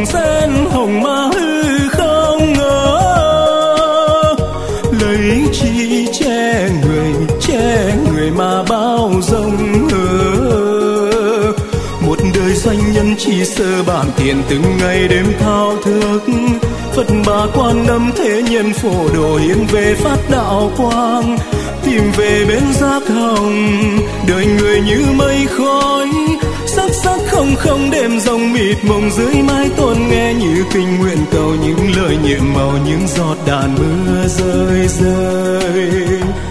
hồng sen hồng mà hư không ngờ. Lấy chi che người mà bao dung một đời doanh nhân chỉ sơ bản tiền từng ngày đêm thao thức. Phật bà Quan Âm thế nhân phổ độ hiến về phát đạo quang, tìm về bên giác hồng đời người như mây khói. Sắc sắc không không đêm rồng mịt mùng dưới mái tôn nghe như kinh nguyện cầu những lời nhiệm màu những giọt đàn mưa rơi rơi.